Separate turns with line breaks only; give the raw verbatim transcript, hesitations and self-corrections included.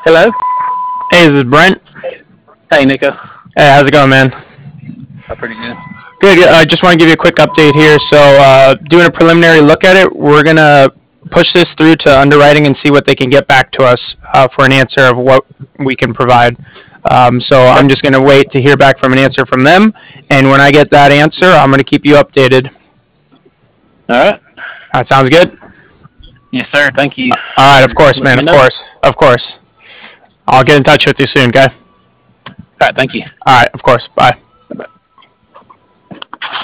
Hello?
Hey, this is Brent.
Hey, Nico.
Hey, how's it going, man?
Oh, pretty good.
Good. good. I just want to give you a quick update here. So, uh, doing a preliminary look at it, we're gonna push this through to underwriting and see what they can get back to us uh, for an answer of what we can provide. Um, so I'm just gonna wait to hear back from an answer from them, and when I get that answer, I'm gonna keep you updated.
All right.
That sounds good.
Yes, sir. Thank you.
All right, of course,
Let
man.
me
Of
know.
course, of course. I'll get in touch with you soon. Okay.
All right. Thank you.
All right, of course. Bye.
Bye.